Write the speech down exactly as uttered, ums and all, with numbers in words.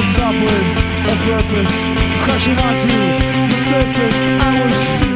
soft waves of purpose crashing onto the surface. I was feeling